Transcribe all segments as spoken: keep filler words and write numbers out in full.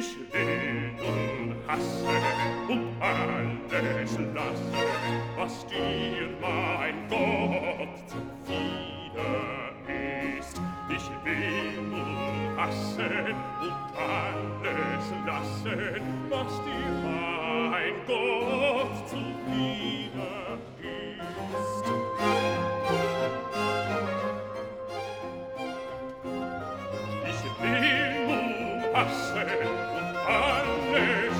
Ich will nun hassen und alles lassen, was dir, mein Gott, zuwider ist. Ich will nun hassen und alles lassen, was dir, mein Gott, zuwider ist. Ich will nun hassen und alles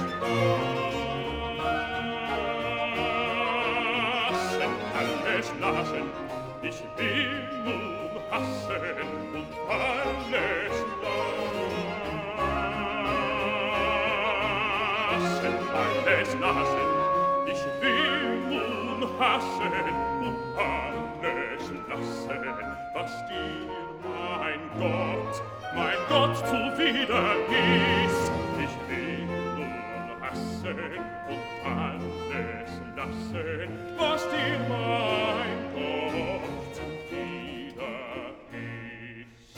lassen, alles lassen. Ich will nun hassen und alles lassen, alles lassen. Ich will nun hassen und alles lassen, was dir, mein Gott, mein Gott zuwider ist. Ich will nun hassen und alles lassen, was dir, mein Gott, zuwider ist.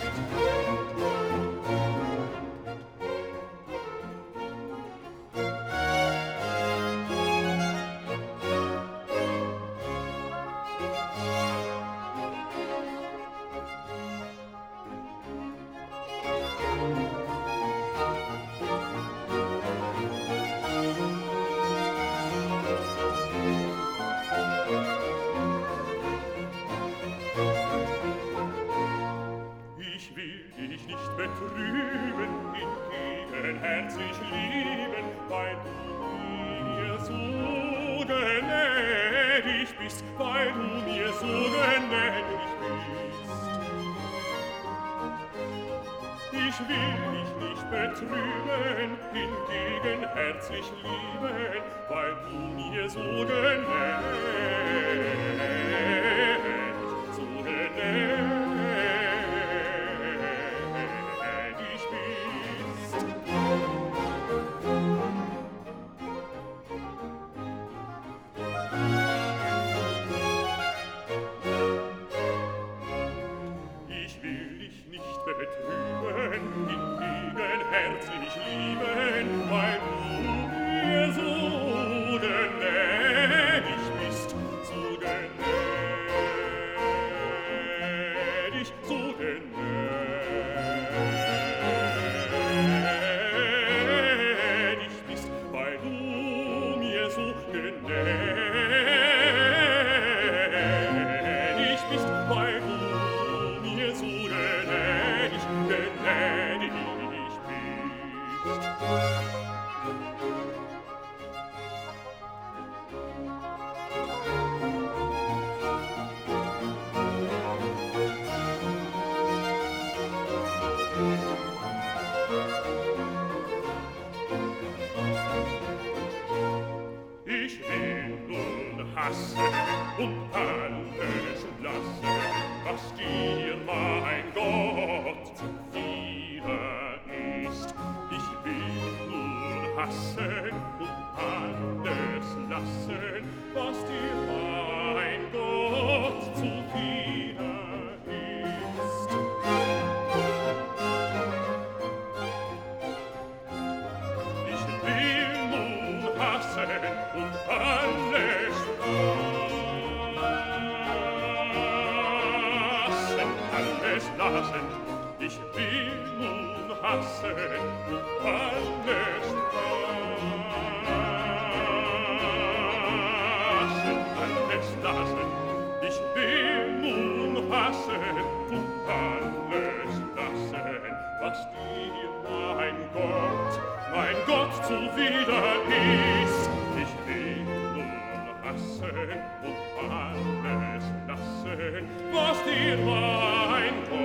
Ich will dich nicht betrüben, hingegen herzlich lieben, weil du mir so gnädig bist, weil du mir so gnädig bist. Ich will dich nicht betrüben, hingegen herzlich lieben, weil du mir so gnädig, so gnädig betrüben, hingegen herzlich lieben, weil du mir so gnädig bist, so gnädig, so gnädig bist, weil du mir so gnädig bist, weil du mir so gnädig, gnädig bist. Ich will nun hassen und alles lassen, was dir, mein Gott, zuwider ist. Ich will nun hassen und alles lassen, was dir, mein Gott, zuwider ist. Ich will nun hassen und alles lassen, alles lassen. Ich will nun hassen und alles lassen, alles lassen. Ich will nun hassen und alles lassen, was dir, mein Gott, mein Gott, zuwider ist. Ich will nun hassen und alles lassen, was dir, mein Gott,